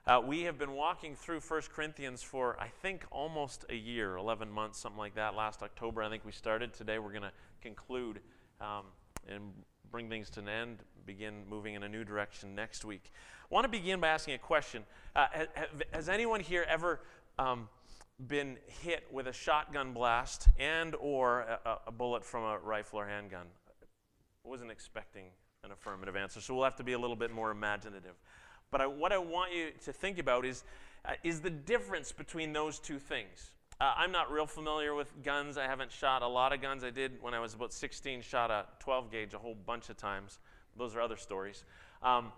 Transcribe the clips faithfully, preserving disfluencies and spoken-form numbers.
Uh, we have been walking through First Corinthians for, I think, almost a year, eleven months, something like that. Last October, I think we started. Today, we're going to conclude um, and bring things to an end, begin moving in a new direction next week. I want to begin by asking a question. Uh, has, has anyone here ever um, been hit with a shotgun blast and or a, a bullet from a rifle or handgun? I wasn't expecting an affirmative answer, so we'll have to be a little bit more imaginative. But I, what I want you to think about is, uh, is the difference between those two things. Uh, I'm not real familiar with guns. I haven't shot a lot of guns. I did when I was about sixteen, shot a twelve gauge a whole bunch of times. Those are other stories. Um,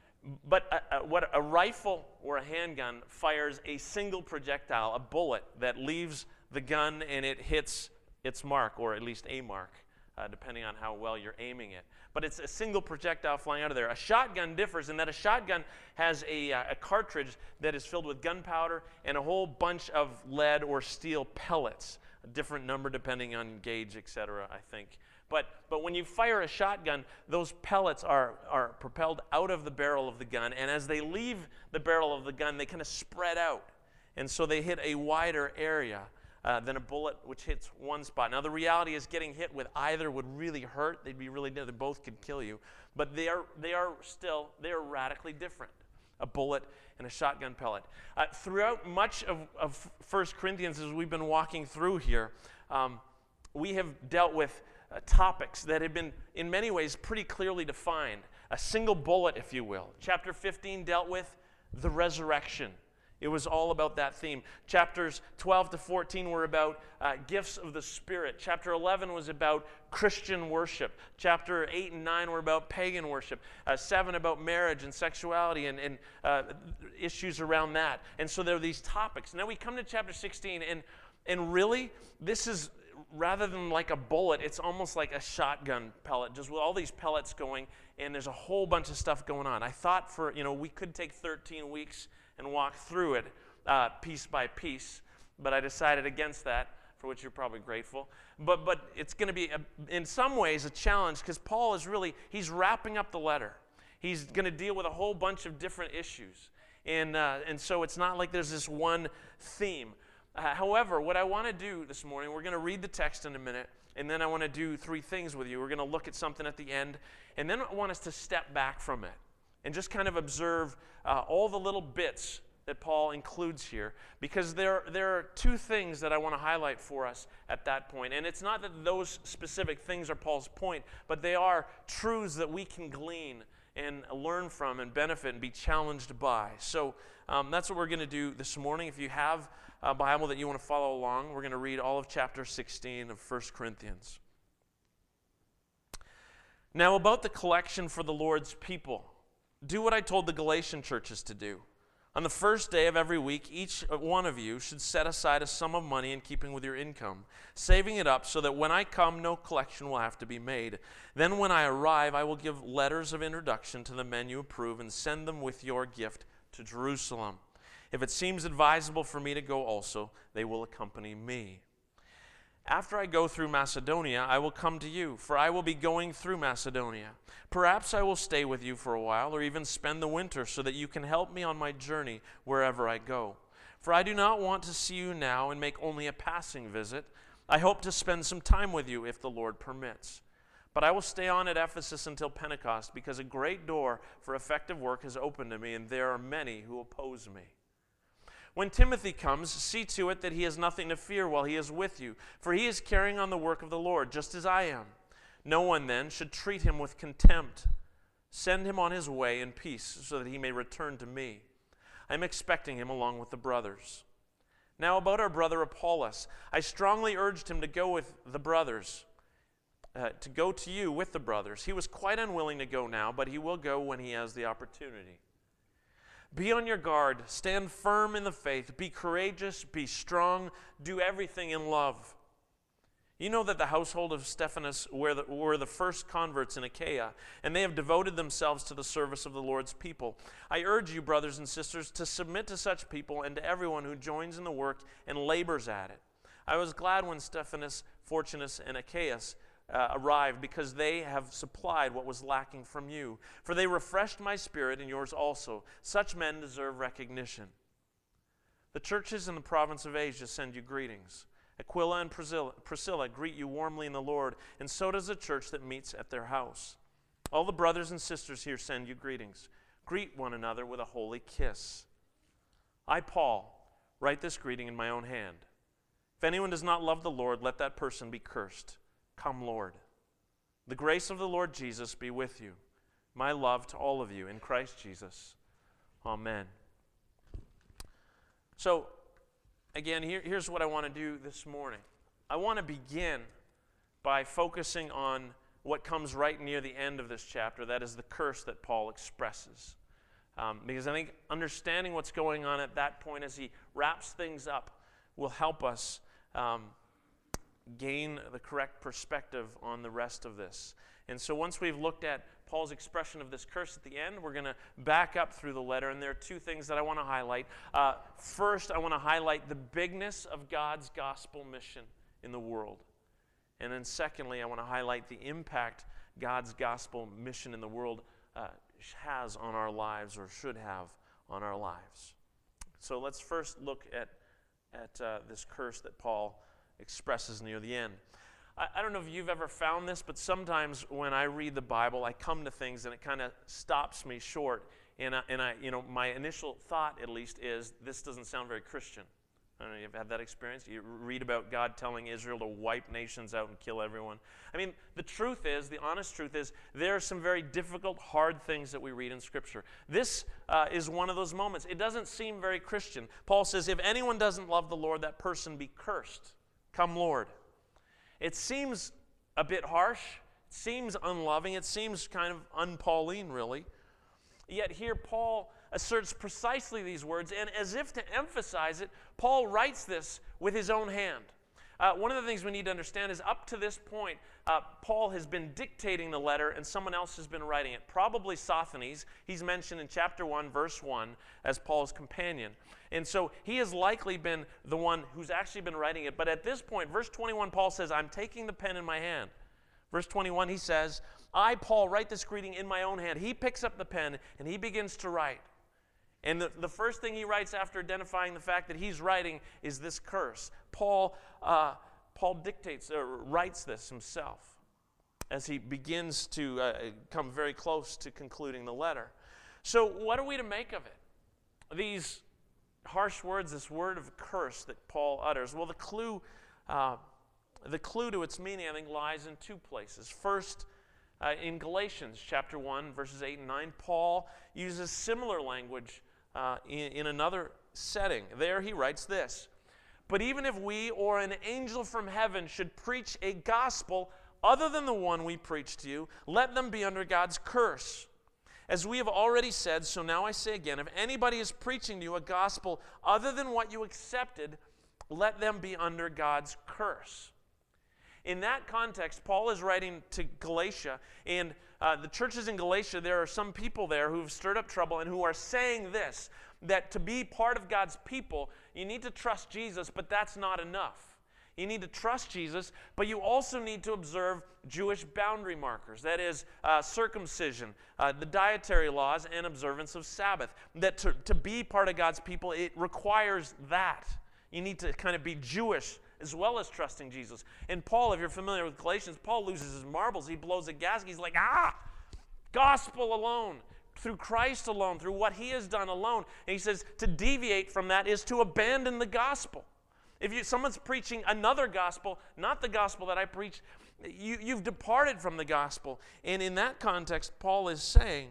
but uh, uh, what a rifle or a handgun fires a single projectile, a bullet that leaves the gun and it hits its mark, or at least a mark, uh, depending on how well you're aiming it. But it's a single projectile flying out of there. A shotgun differs in that a shotgun has a, uh, a cartridge that is filled with gunpowder and a whole bunch of lead or steel pellets, a different number depending on gauge, et cetera, I think. But, but when you fire a shotgun, those pellets are, are propelled out of the barrel of the gun, and as they leave the barrel of the gun, they kind of spread out. And so they hit a wider area Uh, than a bullet which hits one spot. Now the reality is getting hit with either would really hurt. They'd be really, they both could kill you. But they are, they are still, they are radically different. A bullet and a shotgun pellet. Uh, throughout much of, of First Corinthians, as we've been walking through here, um, we have dealt with uh, topics that have been in many ways pretty clearly defined. A single bullet, if you will. Chapter fifteen dealt with the resurrection. It was all about that theme. Chapters twelve to fourteen were about uh, gifts of the Spirit. Chapter eleven was about Christian worship. Chapter eight and nine were about pagan worship. Uh, seven about marriage and sexuality and, and uh, issues around that. And so there are these topics. Now we come to chapter sixteen, and, and really, this is, rather than like a bullet, it's almost like a shotgun pellet, just with all these pellets going, and there's a whole bunch of stuff going on. I thought for, you know, we could take thirteen weeks and walk through it uh, piece by piece, but I decided against that, for which you're probably grateful. But but it's going to be, a, in some ways, a challenge, because Paul is really, he's wrapping up the letter. He's going to deal with a whole bunch of different issues. And, uh, and so it's not like there's this one theme. Uh, however, what I want to do this morning, we're going to read the text in a minute, and then I want to do three things with you. We're going to look at something at the end, and then I want us to step back from it and just kind of observe uh, all the little bits that Paul includes here, because there, there are two things that I want to highlight for us at that point. And it's not that those specific things are Paul's point, but they are truths that we can glean and learn from and benefit and be challenged by. So um, that's what we're going to do this morning. If you have a Bible that you want to follow along, we're going to read all of chapter sixteen of First Corinthians. Now about the collection for the Lord's people. Do what I told the Galatian churches to do. On the first day of every week, each one of you should set aside a sum of money in keeping with your income, saving it up so that when I come, no collection will have to be made. Then when I arrive, I will give letters of introduction to the men you approve and send them with your gift to Jerusalem. If it seems advisable for me to go also, they will accompany me. After I go through Macedonia, I will come to you, for I will be going through Macedonia. Perhaps I will stay with you for a while, or even spend the winter, so that you can help me on my journey wherever I go. For I do not want to see you now and make only a passing visit. I hope to spend some time with you if the Lord permits. But I will stay on at Ephesus until Pentecost, because a great door for effective work has opened to me, and there are many who oppose me. When Timothy comes, see to it that he has nothing to fear while he is with you, for he is carrying on the work of the Lord, just as I am. No one, then, should treat him with contempt. Send him on his way in peace, so that he may return to me. I am expecting him along with the brothers. Now about our brother Apollos, I strongly urged him to go with the brothers, uh, to go to you with the brothers. He was quite unwilling to go now, but he will go when he has the opportunity. Be on your guard, stand firm in the faith, be courageous, be strong, do everything in love. You know that the household of Stephanas were the, were the first converts in Achaia, and they have devoted themselves to the service of the Lord's people. I urge you, brothers and sisters, to submit to such people and to everyone who joins in the work and labors at it. I was glad when Stephanas, Fortunus, and Achaeus uh, arrived, because they have supplied what was lacking from you. For they refreshed my spirit and yours also. Such men deserve recognition. The churches in the province of Asia send you greetings. Aquila and Priscilla, Priscilla greet you warmly in the Lord, and so does the church that meets at their house. All the brothers and sisters here send you greetings. Greet one another with a holy kiss. I, Paul, write this greeting in my own hand. If anyone does not love the Lord, let that person be cursed. Come, Lord. The grace of the Lord Jesus be with you. My love to all of you in Christ Jesus. Amen. So, again, here, here's what I want to do this morning. I want to begin by focusing on what comes right near the end of this chapter. That is the curse that Paul expresses. Um, because I think understanding what's going on at that point as he wraps things up will help us um, gain the correct perspective on the rest of this. And so once we've looked at Paul's expression of this curse at the end, we're going to back up through the letter, and there are two things that I want to highlight. Uh, first, I want to highlight the bigness of God's gospel mission in the world. And then secondly, I want to highlight the impact God's gospel mission in the world uh, has on our lives, or should have on our lives. So let's first look at, at uh, this curse that Paul expresses near the end. I, I don't know if you've ever found this, but sometimes when I read the Bible, I come to things and it kind of stops me short. And, I, and I, you know, my initial thought, at least, is this doesn't sound very Christian. I don't know, you've had that experience? You read about God telling Israel to wipe nations out and kill everyone. I mean, the truth is, the honest truth is, there are some very difficult, hard things that we read in Scripture. This uh, is one of those moments. It doesn't seem very Christian. Paul says, if anyone doesn't love the Lord, that person be cursed. Come, Lord. It seems a bit harsh. It seems unloving. It seems kind of un-Pauline, really. Yet here Paul asserts precisely these words, and as if to emphasize it, Paul writes this with his own hand. Uh, one of the things we need to understand is up to this point, uh, Paul has been dictating the letter and someone else has been writing it, probably Sosthenes. He's mentioned in chapter one, verse one, as Paul's companion. And so he has likely been the one who's actually been writing it. But at this point, verse twenty-one, Paul says, I'm taking the pen in my hand. Verse twenty-one, he says, I, Paul, write this greeting in my own hand. He picks up the pen and he begins to write. And the, the first thing he writes after identifying the fact that he's writing is this curse. Paul, uh, Paul dictates or writes this himself as he begins to uh, come very close to concluding the letter. So what are we to make of it? These harsh words, this word of curse that Paul utters. Well, the clue, uh, the clue to its meaning, I think, lies in two places. First, uh, in Galatians chapter one, verses eight and nine, Paul uses similar language Uh, in, in another setting. There he writes this, but even if we or an angel from heaven should preach a gospel other than the one we preach to you, let them be under God's curse. As we have already said, so now I say again, if anybody is preaching to you a gospel other than what you accepted, let them be under God's curse. In that context, Paul is writing to Galatia, and uh, the churches in Galatia, there are some people there who have stirred up trouble and who are saying this, that to be part of God's people, you need to trust Jesus, but that's not enough. You need to trust Jesus, but you also need to observe Jewish boundary markers, that is, uh, circumcision, uh, the dietary laws, and observance of Sabbath. That to, to be part of God's people, it requires that. You need to kind of be Jewish as well as trusting Jesus. And Paul, if you're familiar with Galatians, Paul loses his marbles. He blows a gasket. He's like, ah, gospel alone, through Christ alone, through what he has done alone. And he says to deviate from that is to abandon the gospel. If you, someone's preaching another gospel, not the gospel that I preach, you, you've departed from the gospel. And in that context, Paul is saying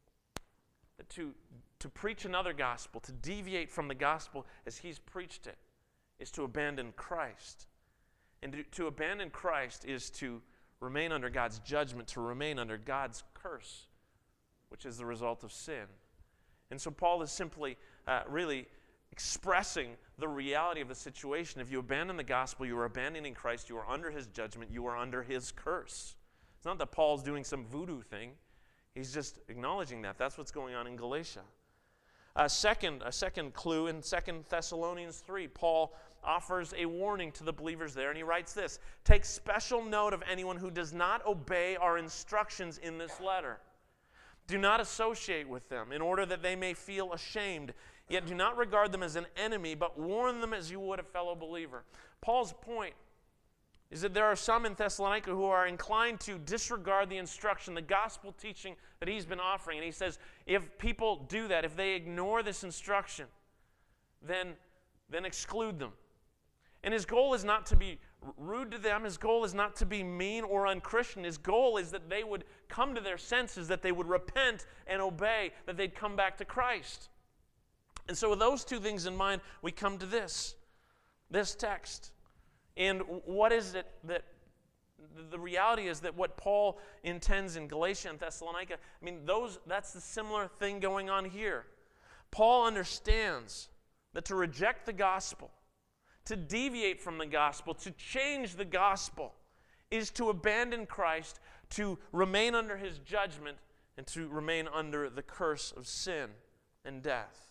that to, to preach another gospel, to deviate from the gospel as he's preached it, is to abandon Christ. And to, to abandon Christ is to remain under God's judgment, to remain under God's curse, which is the result of sin. And so Paul is simply uh, really expressing the reality of the situation. If you abandon the gospel, you are abandoning Christ, you are under his judgment, you are under his curse. It's not that Paul's doing some voodoo thing. He's just acknowledging that. That's what's going on in Galatia. Uh, second, a second clue in Second Thessalonians three, Paul offers a warning to the believers there, and he writes this: "Take special note of anyone who does not obey our instructions in this letter. Do not associate with them, in order that they may feel ashamed. Yet do not regard them as an enemy, but warn them as you would a fellow believer." Paul's point is that there are some in Thessalonica who are inclined to disregard the instruction, the gospel teaching that he's been offering. And he says, if people do that, if they ignore this instruction, then, then exclude them. And his goal is not to be rude to them. His goal is not to be mean or unchristian. His goal is that they would come to their senses, that they would repent and obey, that they'd come back to Christ. And so with those two things in mind, we come to this, this text. And what is it that, the reality is that what Paul intends in Galatia and Thessalonica, I mean, those that's the similar thing going on here. Paul understands that to reject the gospel, to deviate from the gospel, to change the gospel, is to abandon Christ, to remain under his judgment, and to remain under the curse of sin and death.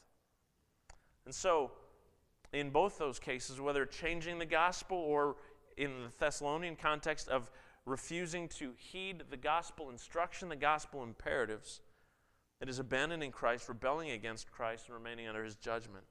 And so, in both those cases, whether changing the gospel or in the Thessalonian context of refusing to heed the gospel instruction, the gospel imperatives, it is abandoning Christ, rebelling against Christ, and remaining under his judgment.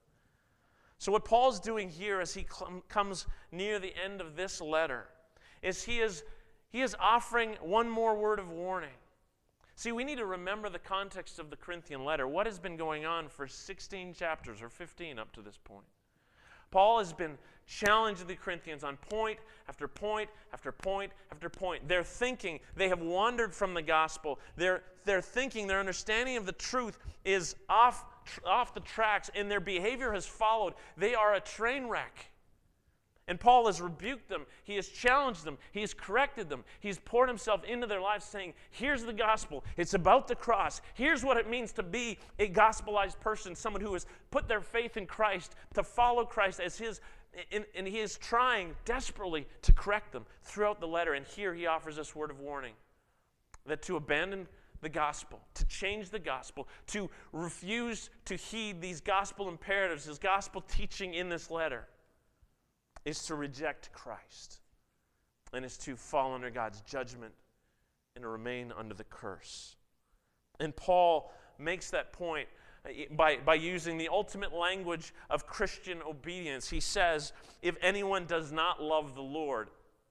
So what Paul's doing here as he cl- comes near the end of this letter is he is he is offering one more word of warning. See, we need to remember the context of the Corinthian letter. What has been going on for sixteen chapters or fifteen up to this point? Paul has been challenging the Corinthians on point after point after point after point. Their thinking, they have wandered from the gospel. Their, their thinking, their understanding of the truth is off, off the tracks, and their behavior has followed. They are a train wreck. And Paul has rebuked them. He has challenged them. He has corrected them. He's poured himself into their lives saying, here's the gospel. It's about the cross. Here's what it means to be a gospelized person, someone who has put their faith in Christ, to follow Christ as his, and, and he is trying desperately to correct them throughout the letter. And here he offers this word of warning, that to abandon the gospel, to change the gospel, to refuse to heed these gospel imperatives, his gospel teaching in this letter, is to reject Christ, and is to fall under God's judgment and to remain under the curse. And Paul makes that point by, by using the ultimate language of Christian obedience. He says, if anyone does not love the Lord,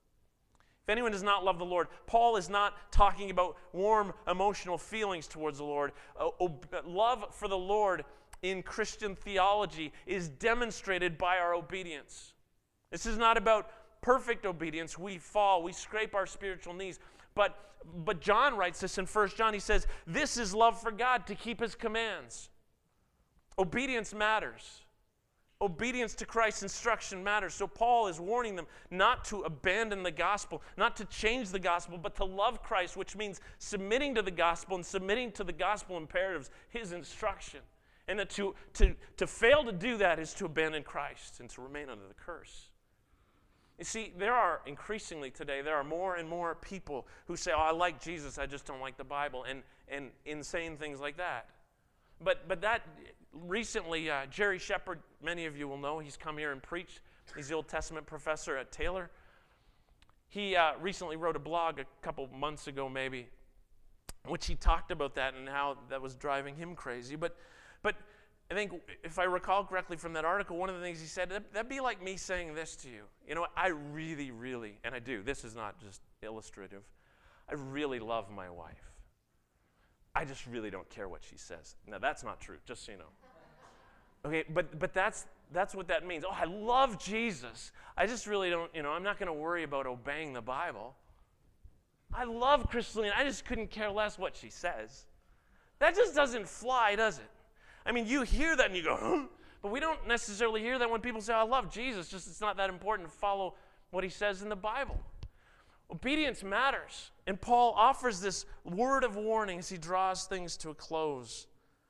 if anyone does not love the Lord, Paul is not talking about warm emotional feelings towards the Lord. Uh, ob- love for the Lord in Christian theology is demonstrated by our obedience. This is not about perfect obedience. We fall, we scrape our spiritual knees. But, but John writes this in First John. He says, this is love for God, to keep his commands. Obedience matters. Obedience to Christ's instruction matters. So Paul is warning them not to abandon the gospel, not to change the gospel, but to love Christ, which means submitting to the gospel and submitting to the gospel imperatives, his instruction. And that to, to, to fail to do that is to abandon Christ and to remain under the curse. You see, there are increasingly today, there are more and more people who say, oh, I like Jesus, I just don't like the Bible, and, and insane things like that. But but that, recently, uh, Jerry Shepard, many of you will know, he's come here and preached. He's the Old Testament professor at Taylor. He uh, recently wrote a blog a couple months ago maybe, in which he talked about that and how that was driving him crazy. But but I think, if I recall correctly from that article, one of the things he said, that, that'd be like me saying this to you. You know, I really, really, and I do, this is not just illustrative, I really love my wife. I just really don't care what she says. Now, that's not true, just so you know. Okay, but but that's that's what that means. Oh, I love Jesus. I just really don't, you know, I'm not going to worry about obeying the Bible. I love Christine. I just couldn't care less what she says. That just doesn't fly, does it? I mean, you hear that and you go, huh? But we don't necessarily hear that when people say, I love Jesus. Just it's not that important to follow what he says in the Bible. Obedience matters. And Paul offers this word of warning as he draws things to a close.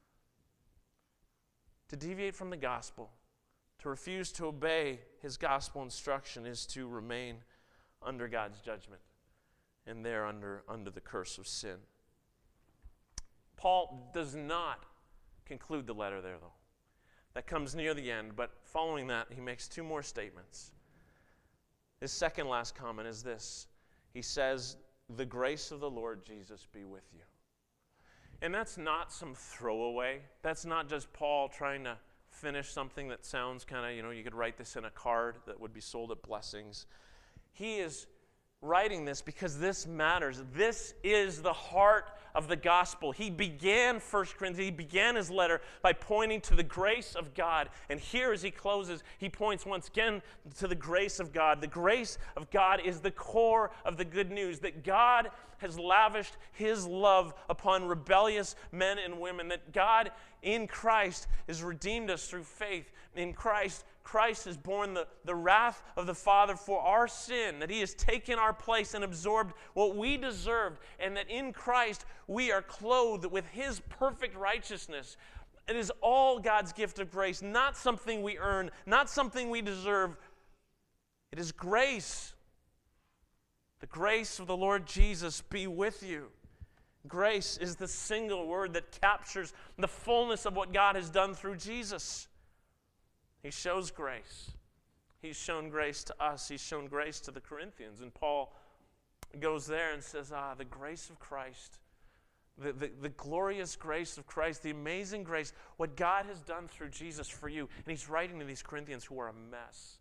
To deviate from the gospel, to refuse to obey his gospel instruction, is to remain under God's judgment and there under, under the curse of sin. Paul does not conclude the letter there, though. That comes near the end, but following that, he makes two more statements. His second last comment is this. He says, "The grace of the Lord Jesus be with you." And that's not some throwaway. That's not just Paul trying to finish something that sounds kind of, you know, you could write this in a card that would be sold at Blessings. He is writing this because this matters. This is the heart of the gospel. He began First Corinthians, he began his letter by pointing to the grace of God. And here as he closes, he points once again to the grace of God. The grace of God is the core of the good news, that God has lavished his love upon rebellious men and women, that God in Christ has redeemed us through faith. In Christ, Christ has borne the, the wrath of the Father for our sin, that he has taken our place and absorbed what we deserved, and that in Christ we are clothed with his perfect righteousness. It is all God's gift of grace, not something we earn, not something we deserve. It is grace. The grace of the Lord Jesus be with you. Grace is the single word that captures the fullness of what God has done through Jesus. He shows grace. He's shown grace to us. He's shown grace to the Corinthians. And Paul goes there and says, ah, the grace of Christ, the, the, the glorious grace of Christ, the amazing grace, what God has done through Jesus for you. And he's writing to these Corinthians who are a mess.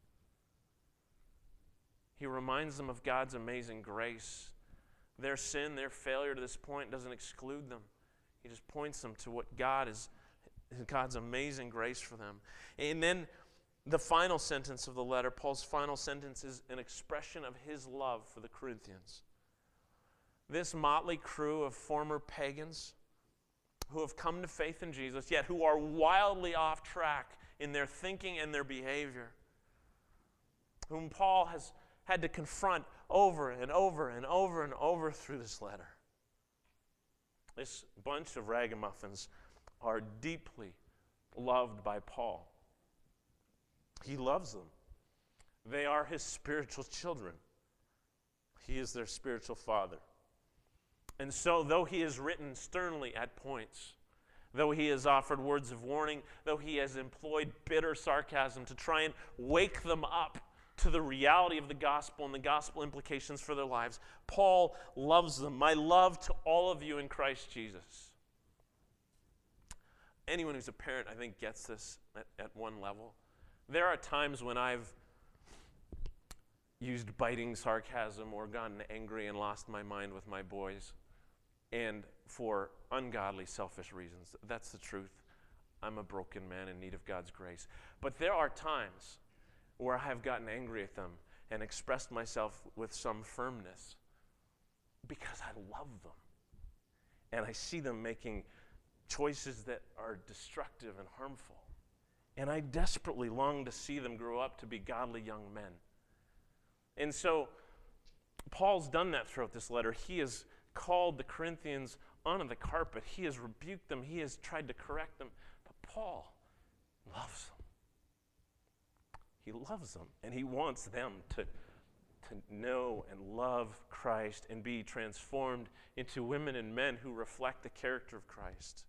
He reminds them of God's amazing grace. Their sin, their failure to this point doesn't exclude them. He just points them to what God is, God's amazing grace for them. And then the final sentence of the letter, Paul's final sentence, is an expression of his love for the Corinthians. This motley crew of former pagans who have come to faith in Jesus, yet who are wildly off track in their thinking and their behavior, whom Paul has had to confront over and over and over and over through this letter. This bunch of ragamuffins are deeply loved by Paul. He loves them. They are his spiritual children. He is their spiritual father. And so, though he has written sternly at points, though he has offered words of warning, though he has employed bitter sarcasm to try and wake them up to the reality of the gospel and the gospel implications for their lives, Paul loves them. My love to all of you in Christ Jesus. Anyone who's a parent, I think, gets this at, at one level. There are times when I've used biting sarcasm or gotten angry and lost my mind with my boys, and for ungodly, selfish reasons. That's the truth. I'm a broken man in need of God's grace. But there are times where I have gotten angry at them and expressed myself with some firmness because I love them. And I see them making choices that are destructive and harmful. And I desperately long to see them grow up to be godly young men. And so Paul's done that throughout this letter. He has called the Corinthians onto the carpet. He has rebuked them. He has tried to correct them. But Paul loves them. He loves them, and he wants them to, to know and love Christ and be transformed into women and men who reflect the character of Christ.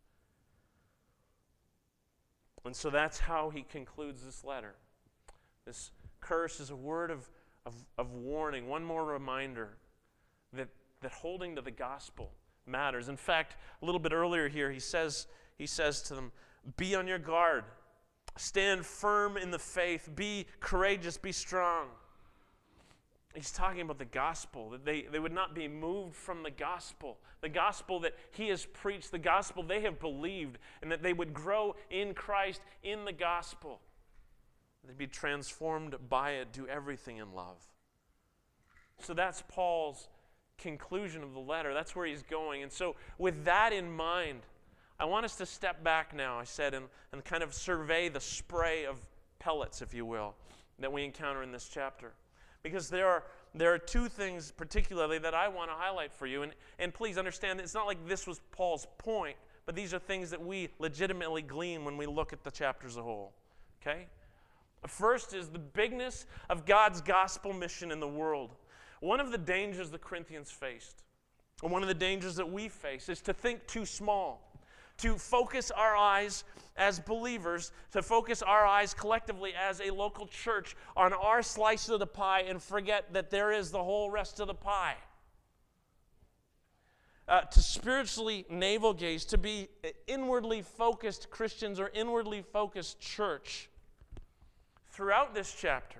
And so that's how he concludes this letter. This curse is a word of, of, of warning, one more reminder that, that holding to the gospel matters. In fact, a little bit earlier here, he says, he says to them, be on your guard. Stand firm in the faith. Be courageous. Be strong. He's talking about the gospel, that they, they would not be moved from the gospel, the gospel that he has preached, the gospel they have believed, and that they would grow in Christ in the gospel. They'd be transformed by it, do everything in love. So that's Paul's conclusion of the letter. That's where he's going. And so with that in mind, I want us to step back now, I said, and, and kind of survey the spray of pellets, if you will, that we encounter in this chapter. Because there are there are two things particularly that I want to highlight for you. And, and please understand that it's not like this was Paul's point, but these are things that we legitimately glean when we look at the chapter as a whole. Okay? First is the bigness of God's gospel mission in the world. One of the dangers the Corinthians faced, and one of the dangers that we face, is to think too small. to focus our eyes as believers, to focus our eyes collectively as a local church on our slice of the pie and forget that there is the whole rest of the pie. Uh, to spiritually navel gaze, to be inwardly focused Christians or inwardly focused church. Throughout this chapter,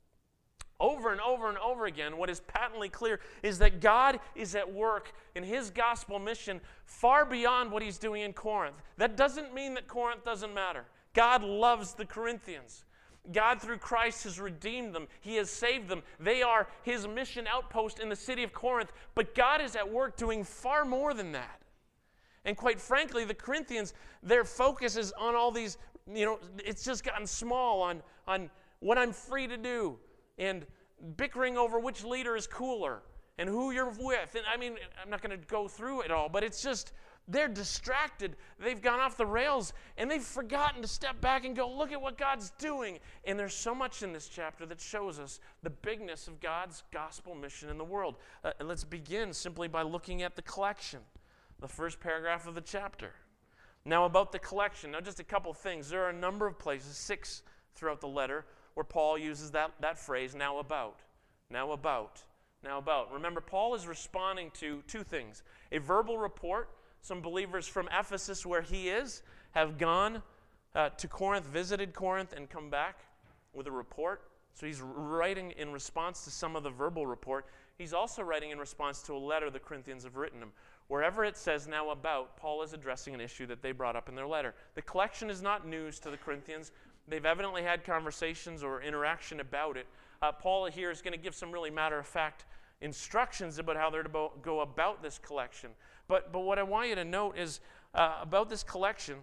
over and over and over again, what is patently clear is that God is at work in his gospel mission far beyond what he's doing in Corinth. That doesn't mean that Corinth doesn't matter. God loves the Corinthians. God, through Christ, has redeemed them. He has saved them. They are his mission outpost in the city of Corinth. But God is at work doing far more than that. And quite frankly, the Corinthians, their focus is on all these, you know, it's just gotten small on, on what I'm free to do and bickering over which leader is cooler and who you're with. And I mean, I'm not going to go through it all, but it's just, they're distracted. They've gone off the rails, and they've forgotten to step back and go, look at what God's doing. And there's so much in this chapter that shows us the bigness of God's gospel mission in the world. Uh, and let's begin simply by looking at the collection, the first paragraph of the chapter. Now about the collection, now just a couple things. There are a number of places, six throughout the letter, where Paul uses that, that phrase, now about, now about, now about. Remember, Paul is responding to two things. A verbal report. Some believers from Ephesus, where he is, have gone uh, to Corinth, visited Corinth, and come back with a report. So he's writing in response to some of the verbal report. He's also writing in response to a letter the Corinthians have written him. Wherever it says now about, Paul is addressing an issue that they brought up in their letter. The collection is not news to the Corinthians. They've evidently had conversations or interaction about it. Uh, Paul here is going to give some really matter-of-fact instructions about how they're to go about this collection. But, but what I want you to note is uh, about this collection,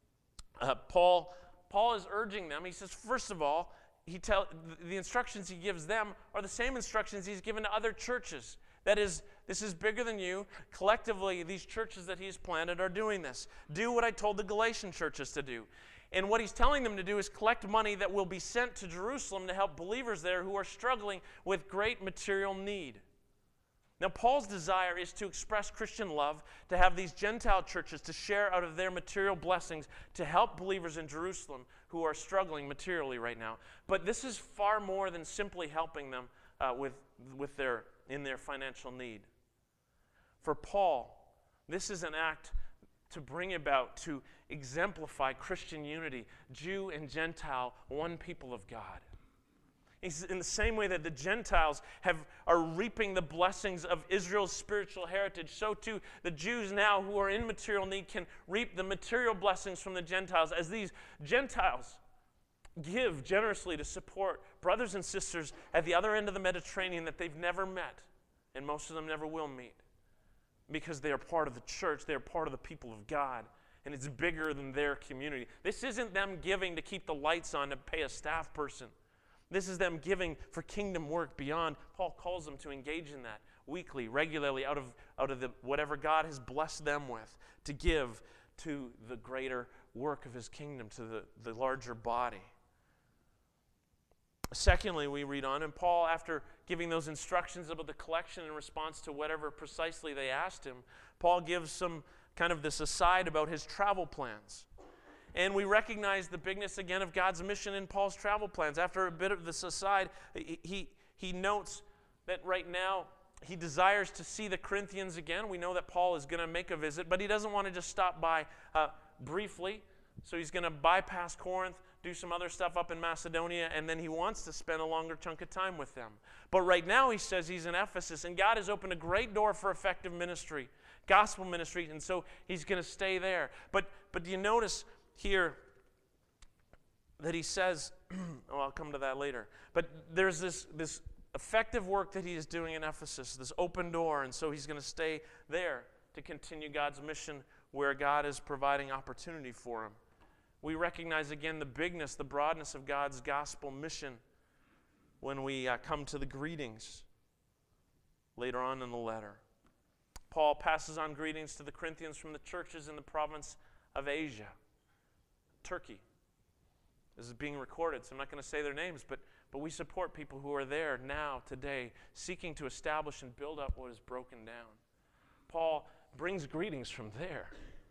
uh, Paul, Paul is urging them. He says, first of all, he tell, the instructions he gives them are the same instructions he's given to other churches. That is, this is bigger than you. Collectively, these churches that he's planted are doing this. Do what I told the Galatian churches to do. And what he's telling them to do is collect money that will be sent to Jerusalem to help believers there who are struggling with great material need. Now, Paul's desire is to express Christian love, to have these Gentile churches to share out of their material blessings to help believers in Jerusalem who are struggling materially right now. But this is far more than simply helping them uh, with, with their, in their financial need. For Paul, this is an act to bring about, to exemplify Christian unity, Jew and Gentile, one people of God. He's in the same way that the Gentiles have, are reaping the blessings of Israel's spiritual heritage, so too the Jews now who are in material need can reap the material blessings from the Gentiles as these Gentiles give generously to support brothers and sisters at the other end of the Mediterranean that they've never met, and most of them never will meet, because they are part of the church, they are part of the people of God, and it's bigger than their community. This isn't them giving to keep the lights on to pay a staff person. This is them giving for kingdom work beyond. Paul calls them to engage in that weekly, regularly, out of, out of the, whatever God has blessed them with, to give to the greater work of his kingdom, to the, the larger body. Secondly, we read on, and Paul, after giving those instructions about the collection in response to whatever precisely they asked him, Paul gives some kind of this aside about his travel plans. And we recognize the bigness again of God's mission in Paul's travel plans. After a bit of this aside, he, he notes that right now he desires to see the Corinthians again. We know that Paul is going to make a visit, but he doesn't want to just stop by uh, briefly. So he's going to bypass Corinth, do some other stuff up in Macedonia, and then he wants to spend a longer chunk of time with them. But right now he says he's in Ephesus, and God has opened a great door for effective ministry, gospel ministry, and so he's going to stay there. But, but do you notice here that he says, oh, I'll come to that later, but there's this, this effective work that he is doing in Ephesus, this open door, and so he's going to stay there to continue God's mission where God is providing opportunity for him. We recognize again the bigness, the broadness of God's gospel mission when we uh, come to the greetings later on in the letter. Paul passes on greetings to the Corinthians from the churches in the province of Asia. Turkey. This is being recorded, so I'm not going to say their names, but, but we support people who are there now, today, seeking to establish and build up what is broken down. Paul brings greetings from there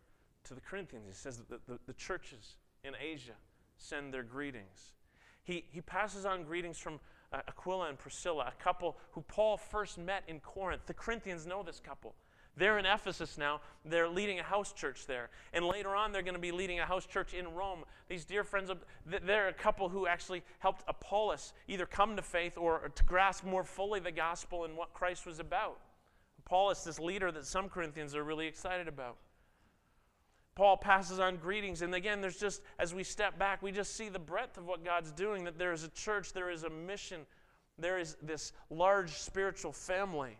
to the Corinthians. He says that the, the, the churches in Asia send their greetings. He, he passes on greetings from uh, Aquila and Priscilla, a couple who Paul first met in Corinth. The Corinthians know this couple. They're in Ephesus now. They're leading a house church there. And later on, they're going to be leading a house church in Rome. These dear friends, they're a couple who actually helped Apollos either come to faith or to grasp more fully the gospel and what Christ was about. Apollos, this leader that some Corinthians are really excited about. Paul passes on greetings. And again, there's just, as we step back, we just see the breadth of what God's doing, that there is a church, there is a mission, there is this large spiritual family.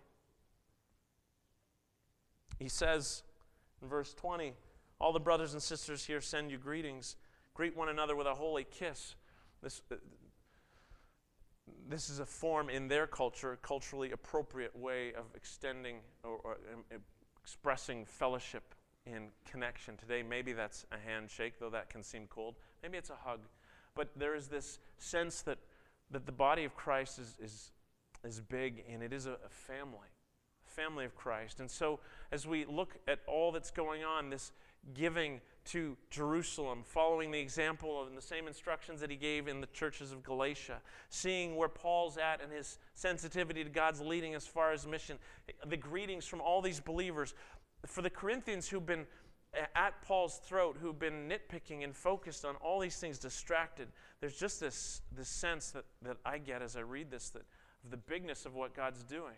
He says in verse twenty, all the brothers and sisters here send you greetings. Greet one another with a holy kiss. This, uh, this is a form in their culture, a culturally appropriate way of extending or, or um, expressing fellowship and connection. Today, maybe that's a handshake, though that can seem cold. Maybe it's a hug. But there is this sense that, that the body of Christ is, is, is big, and it is a, a family. Family of Christ. And so as we look at all that's going on, this giving to Jerusalem, following the example of and the same instructions that he gave in the churches of Galatia, seeing where Paul's at and his sensitivity to God's leading as far as mission, the greetings from all these believers. For the Corinthians who've been at Paul's throat, who've been nitpicking and focused on all these things, distracted, there's just this, this sense that, that I get as I read this, that of the bigness of what God's doing.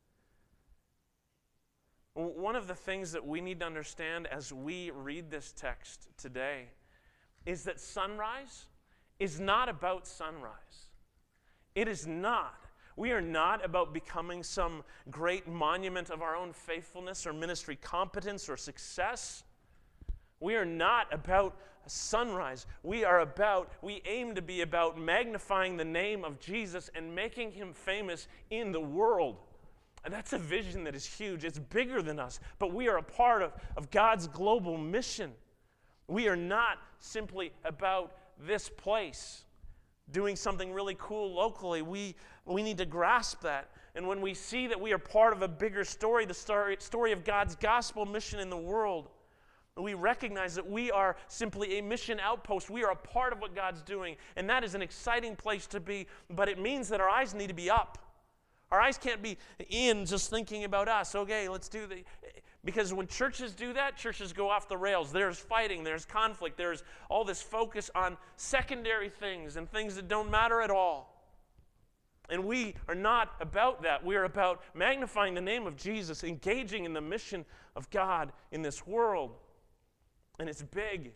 One of the things that we need to understand as we read this text today is that sunrise is not about sunrise. It is not. We are not about becoming some great monument of our own faithfulness or ministry competence or success. We are not about sunrise. We are about, we aim to be about magnifying the name of Jesus and making him famous in the world. And that's a vision that is huge. It's bigger than us, but we are a part of, of God's global mission. We are not simply about this place doing something really cool locally. We, we need to grasp that. And when we see that we are part of a bigger story, the story, story of God's gospel mission in the world, we recognize that we are simply a mission outpost. We are a part of what God's doing, and that is an exciting place to be, but it means that our eyes need to be up. Our eyes can't be in just thinking about us. Okay, let's do the... Because when churches do that, churches go off the rails. There's fighting, there's conflict, there's all this focus on secondary things and things that don't matter at all. And we are not about that. We are about magnifying the name of Jesus, engaging in the mission of God in this world. And it's big.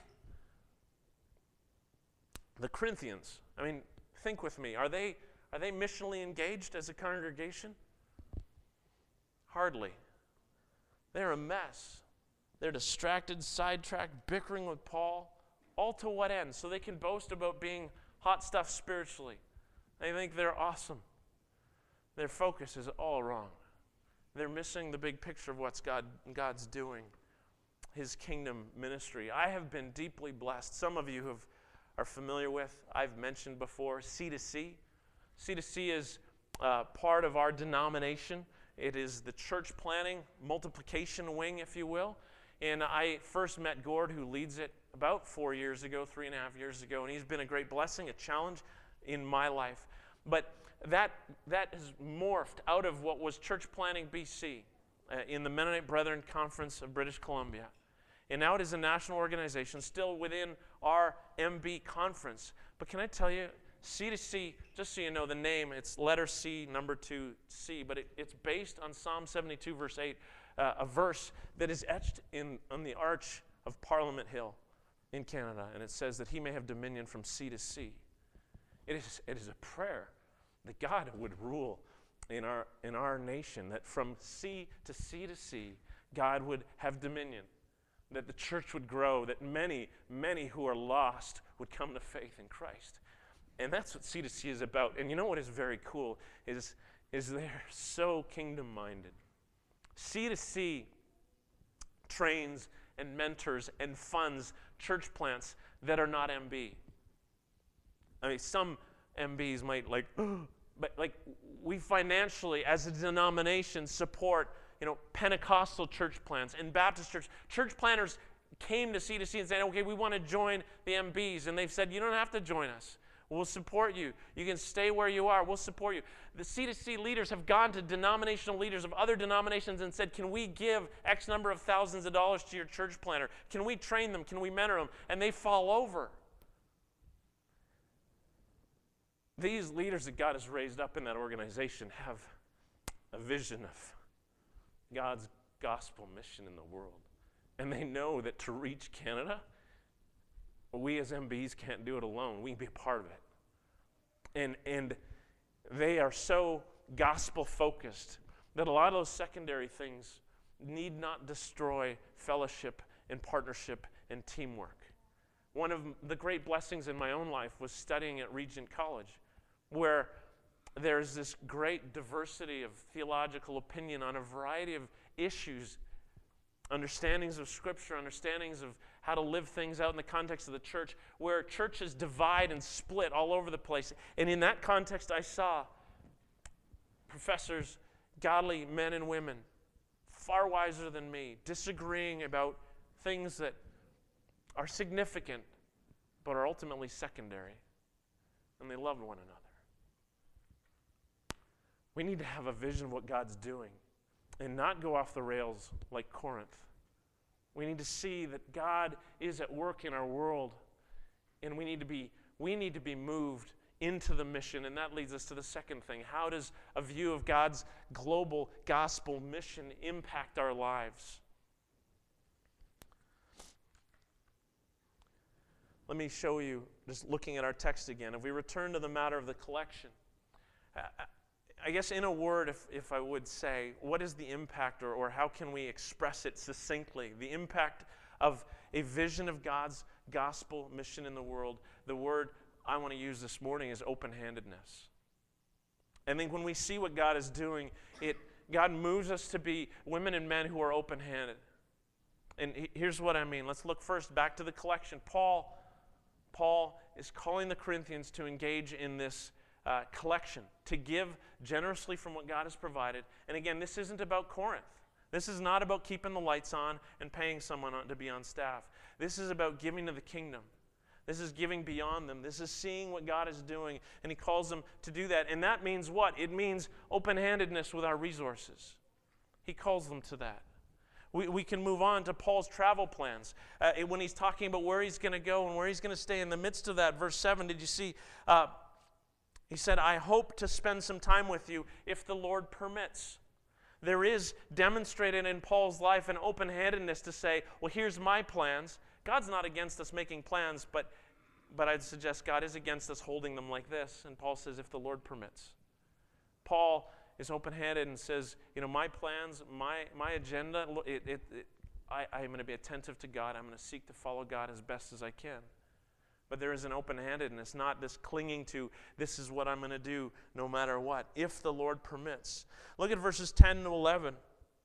The Corinthians, I mean, think with me. Are they... Are they missionally engaged as a congregation? Hardly. They're a mess. They're distracted, sidetracked, bickering with Paul. All to what end? So they can boast about being hot stuff spiritually. They think they're awesome. Their focus is all wrong. They're missing the big picture of what God, God's doing, his kingdom ministry. I have been deeply blessed. Some of you have, are familiar with, I've mentioned before, C to C. C to C is uh, part of our denomination. It is the church planning, multiplication wing, if you will. And I first met Gord, who leads it, about four years ago, three and a half years ago, and he's been a great blessing, a challenge in my life. But that, that has morphed out of what was Church Planning B C uh, in the Mennonite Brethren Conference of British Columbia. And now it is a national organization, still within our M B conference. But can I tell you, C to C, just so you know the name, it's letter C, number two, C, but it, it's based on Psalm seventy-two, verse eight, uh, a verse that is etched in on the arch of Parliament Hill in Canada, and it says that he may have dominion from sea to sea. It is, it is a prayer that God would rule in our, in our nation, that from sea to sea to sea, God would have dominion, that the church would grow, that many, many who are lost would come to faith in Christ. And that's what C to C is about. And you know what is very cool is, is they're so kingdom-minded. C to C trains and mentors and funds church plants that are not M B. I mean, some M Bs might like, but like we financially, as a denomination, support, you know, Pentecostal church plants and Baptist church. Church planters came to C two C and said, okay, we want to join the M Bs. And they've said, you don't have to join us. We'll support you. You can stay where you are. We'll support you. The C two C leaders have gone to denominational leaders of other denominations and said, can we give X number of thousands of dollars to your church planter? Can we train them? Can we mentor them? And they fall over. These leaders that God has raised up in that organization have a vision of God's gospel mission in the world. And they know that to reach Canada, we as M Bs can't do it alone. We can be a part of it. And, and they are so gospel-focused that a lot of those secondary things need not destroy fellowship and partnership and teamwork. One of the great blessings in my own life was studying at Regent College, where there's this great diversity of theological opinion on a variety of issues, understandings of Scripture, understandings of how to live things out in the context of the church, where churches divide and split all over the place. And in that context, I saw professors, godly men and women, far wiser than me, disagreeing about things that are significant but are ultimately secondary. And they loved one another. We need to have a vision of what God's doing and not go off the rails like Corinth. We need to see that God is at work in our world, and we need to be we need to be moved into the mission. And that leads us to the second thing. How does a view of God's global gospel mission impact our lives? Let me show you, just looking at our text again. If we return to the matter of the collection, I guess in a word, if, if I would say, what is the impact, or, or how can we express it succinctly? The impact of a vision of God's gospel mission in the world. The word I want to use this morning is open-handedness. I think when we see what God is doing, it God moves us to be women and men who are open-handed. And here's what I mean. Let's look first back to the collection. Paul, Paul is calling the Corinthians to engage in this Uh, collection, to give generously from what God has provided. And again, this isn't about Corinth. This is not about keeping the lights on and paying someone on, to be on staff. This is about giving to the kingdom. This is giving beyond them. This is seeing what God is doing, and he calls them to do that. And that means what? It means open-handedness with our resources. He calls them to that. We, we can move on to Paul's travel plans. Uh, when he's talking about where he's going to go and where he's going to stay in the midst of that, verse seven, did you see... Uh, He said, I hope to spend some time with you if the Lord permits. There is demonstrated in Paul's life an open-handedness to say, well, here's my plans. God's not against us making plans, but, but I'd suggest God is against us holding them like this. And Paul says, if the Lord permits. Paul is open-handed and says, you know, my plans, my, my agenda, it, it, it, I, I'm going to be attentive to God. I'm going to seek to follow God as best as I can. But there is an open-handedness, not this clinging to, this is what I'm going to do no matter what, if the Lord permits. Look at verses ten to eleven.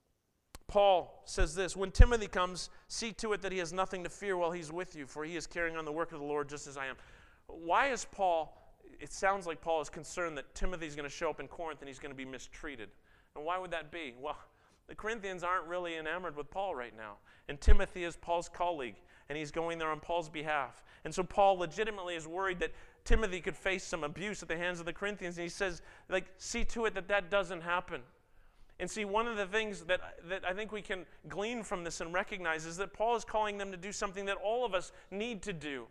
Paul says this, when Timothy comes, see to it that he has nothing to fear while he's with you, for he is carrying on the work of the Lord just as I am. Why is Paul, it sounds like Paul is concerned that Timothy's going to show up in Corinth and he's going to be mistreated. And why would that be? Well, the Corinthians aren't really enamored with Paul right now. And Timothy is Paul's colleague, and he's going there on Paul's behalf. And so Paul legitimately is worried that Timothy could face some abuse at the hands of the Corinthians. And he says, like, see to it that that doesn't happen. And see, one of the things that, that I think we can glean from this and recognize is that Paul is calling them to do something that all of us need to do.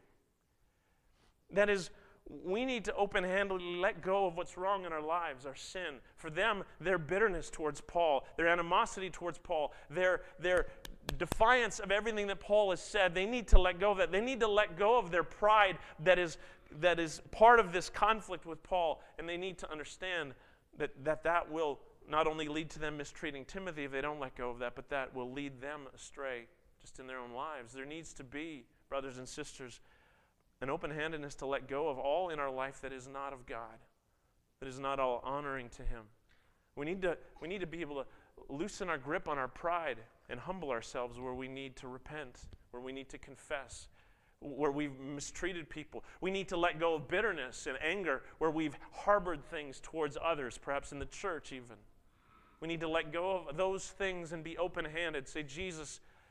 That is, we need to open-handedly let go of what's wrong in our lives, our sin. For them, their bitterness towards Paul, their animosity towards Paul, their, their defiance of everything that Paul has said, they need to let go of that. They need to let go of their pride that is, that is part of this conflict with Paul, and they need to understand that that, that will not only lead to them mistreating Timothy if they don't let go of that, but that will lead them astray just in their own lives. There needs to be, brothers and sisters, an open-handedness to let go of all in our life that is not of God, that is not all honoring to him. We need to, we need to be able to loosen our grip on our pride and humble ourselves where we need to repent, where we need to confess, where we've mistreated people. We need to let go of bitterness and anger where we've harbored things towards others, perhaps in the church even. We need to let go of those things and be open-handed. Say, Jesus,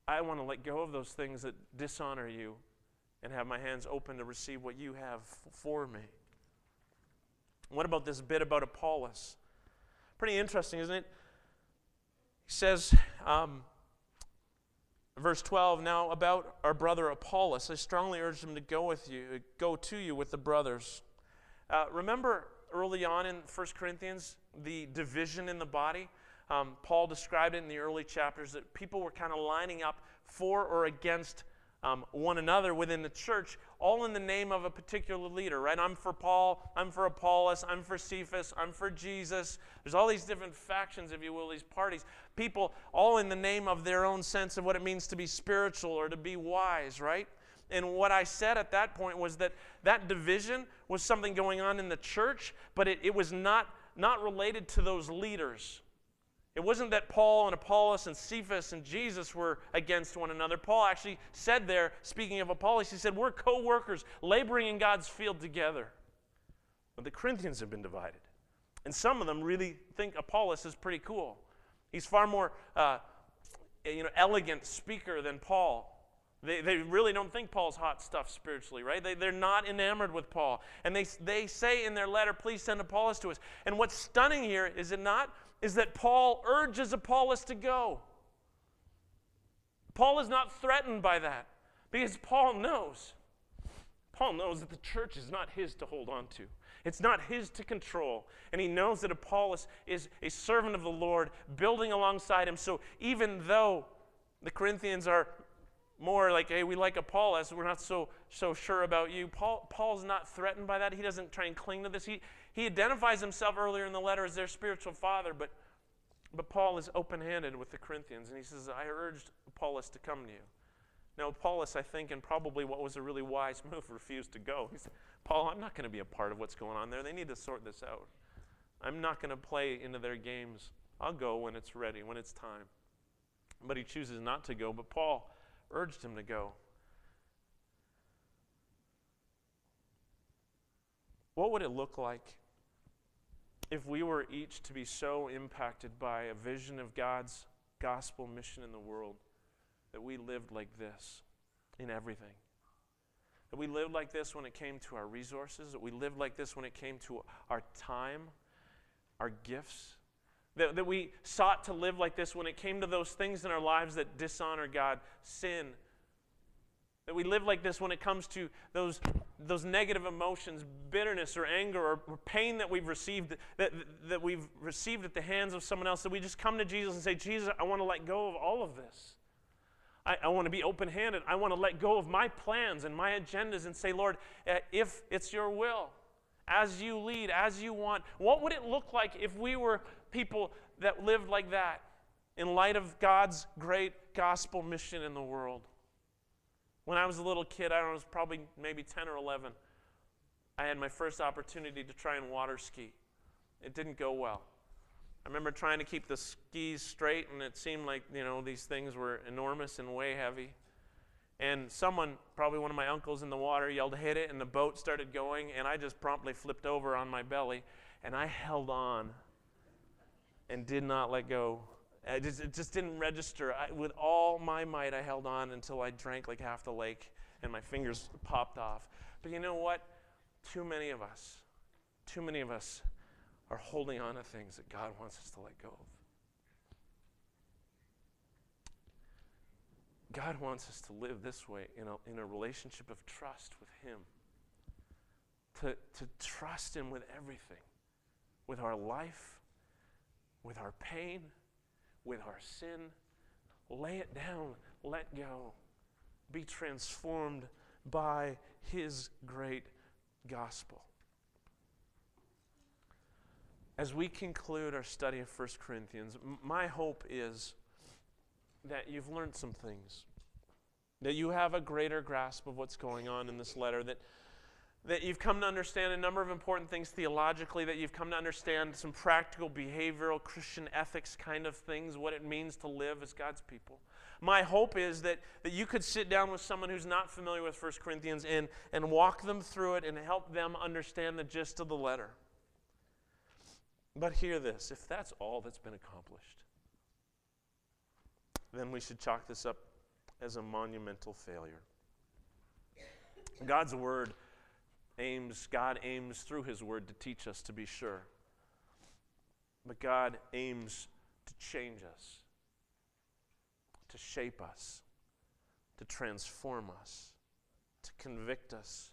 I want to let go of those things that dishonor you and have my hands open to receive what you have f- for me. What about this bit about Apollos? Pretty interesting, isn't it? He says, um, verse twelve, now about our brother Apollos, I strongly urge him to go with you, go to you with the brothers. Uh, remember early on in First Corinthians, the division in the body? Um, Paul described it in the early chapters that people were kind of lining up for or against um, one another within the church, all in the name of a particular leader, right? I'm for Paul, I'm for Apollos, I'm for Cephas, I'm for Jesus. There's all these different factions, if you will, these parties. People all in the name of their own sense of what it means to be spiritual or to be wise, right? And what I said at that point was that that division was something going on in the church, but it, it was not, not related to those leaders. It wasn't that Paul and Apollos and Cephas and Jesus were against one another. Paul actually said there, speaking of Apollos, he said, we're co-workers laboring in God's field together. But the Corinthians have been divided. And some of them really think Apollos is pretty cool. He's far more uh, you know, elegant speaker than Paul. They, they really don't think Paul's hot stuff spiritually, right? They, they're not enamored with Paul. And they, they say in their letter, please send Apollos to us. And what's stunning here, is it not, is that Paul urges Apollos to go. Paul is not threatened by that because Paul knows. Paul knows that the church is not his to hold on to. It's not his to control. And he knows that Apollos is a servant of the Lord building alongside him. So even though the Corinthians are more like, hey, we like Apollos, we're not so so sure about you. Paul Paul's not threatened by that. He doesn't try and cling to this. He he identifies himself earlier in the letter as their spiritual father, but but Paul is open-handed with the Corinthians, and he says, I urged Apollos to come to you. Now, Apollos, I think, and probably what was a really wise move, refused to go. He said, Paul, I'm not going to be a part of what's going on there. They need to sort this out. I'm not going to play into their games. I'll go when it's ready, when it's time. But he chooses not to go, but Paul urged him to go. What would it look like if we were each to be so impacted by a vision of God's gospel mission in the world that we lived like this in everything? That we lived like this when it came to our resources, that we lived like this when it came to our time, our gifts, that, that we sought to live like this when it came to those things in our lives that dishonor God, sin. That we live like this when it comes to those, those negative emotions, bitterness or anger or, or pain that we've received, that, that we've received at the hands of someone else, that we just come to Jesus and say, Jesus, I want to let go of all of this. I, I want to be open-handed. I want to let go of my plans and my agendas and say, Lord, uh, if it's your will, as you lead, as you want, what would it look like if we were people that lived like that in light of God's great gospel mission in the world? When I was a little kid, I don't know, it was probably maybe ten or eleven, I had my first opportunity to try and water ski. It didn't go well. I remember trying to keep the skis straight, and it seemed like, you know, these things were enormous and way heavy. And someone, probably one of my uncles in the water, yelled, hit it, and the boat started going, and I just promptly flipped over on my belly, and I held on and did not let go. I just, it just didn't register. I, with all my might, I held on until I drank like half the lake, and my fingers popped off. But you know what? Too many of us, too many of us are holding on to things that God wants us to let go of. God wants us to live this way in a, in a relationship of trust with Him. To, to trust Him with everything. With our life, with our pain, with our sin. Lay it down, let go. Be transformed by His great gospel. As we conclude our study of First Corinthians, m- my hope is that you've learned some things, that you have a greater grasp of what's going on in this letter, that, that you've come to understand a number of important things theologically, that you've come to understand some practical, behavioral, Christian ethics kind of things, what it means to live as God's people. My hope is that, that you could sit down with someone who's not familiar with First Corinthians and, and walk them through it and help them understand the gist of the letter. But hear this, if that's all that's been accomplished, then we should chalk this up as a monumental failure. God's word aims, God aims through his word to teach us to be sure. But God aims to change us, to shape us, to transform us, to convict us,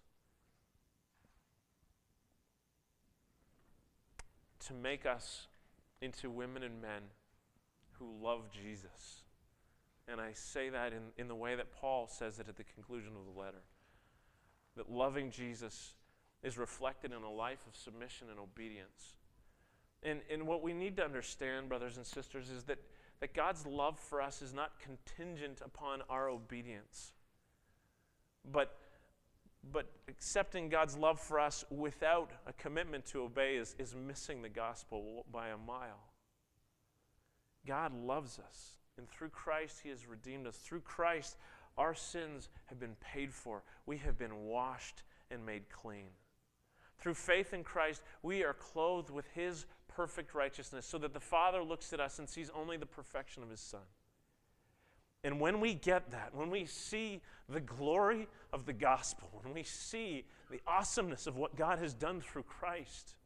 to make us into women and men who love Jesus. And I say that in, in the way that Paul says it at the conclusion of the letter. That loving Jesus is reflected in a life of submission and obedience. And, and what we need to understand, brothers and sisters, is that, that God's love for us is not contingent upon our obedience. But, but accepting God's love for us without a commitment to obey is, is missing the gospel by a mile. God loves us, and through Christ he has redeemed us. Through Christ, our sins have been paid for. We have been washed and made clean. Through faith in Christ, we are clothed with his perfect righteousness, so that the Father looks at us and sees only the perfection of his Son. And when we get that, when we see the glory of the gospel, when we see the awesomeness of what God has done through Christ,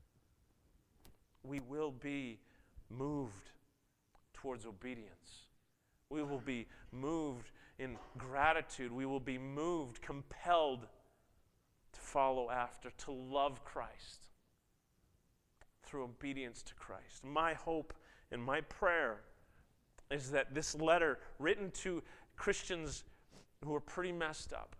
we will be moved towards obedience. We will be moved in gratitude. We will be moved, compelled to follow after, to love Christ through obedience to Christ. My hope and my prayer is that this letter, written to Christians who are pretty messed up,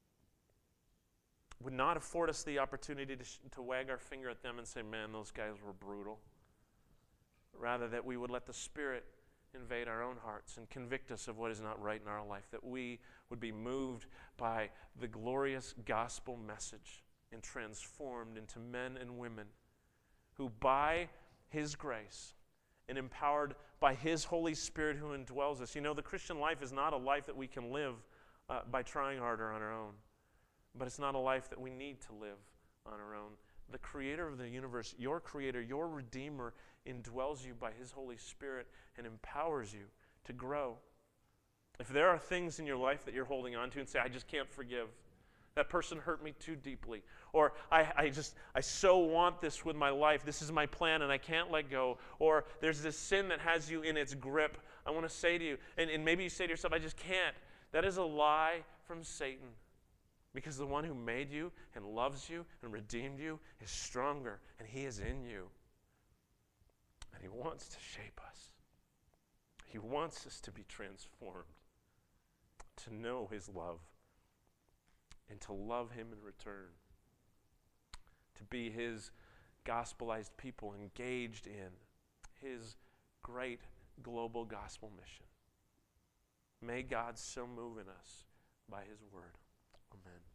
would not afford us the opportunity to, sh- to wag our finger at them and say, man, those guys were brutal. Rather, that we would let the Spirit invade our own hearts and convict us of what is not right in our life, that we would be moved by the glorious gospel message and transformed into men and women who, by his grace and empowered by his Holy Spirit who indwells us. You know, the Christian life is not a life that we can live uh, by trying harder on our own, but it's not a life that we need to live on our own. The creator of the universe, your creator, your redeemer, indwells you by his Holy Spirit and empowers you to grow. If there are things in your life that you're holding on to and say, I just can't forgive, that person hurt me too deeply, or I, I just, I so want this with my life, this is my plan and I can't let go, or there's this sin that has you in its grip, I want to say to you, and, and maybe you say to yourself, I just can't. That is a lie from Satan. Because the one who made you and loves you and redeemed you is stronger, and he is in you. And he wants to shape us. He wants us to be transformed, to know his love, and to love him in return, to be his gospelized people engaged in his great global gospel mission. May God so move in us by his word. Amen.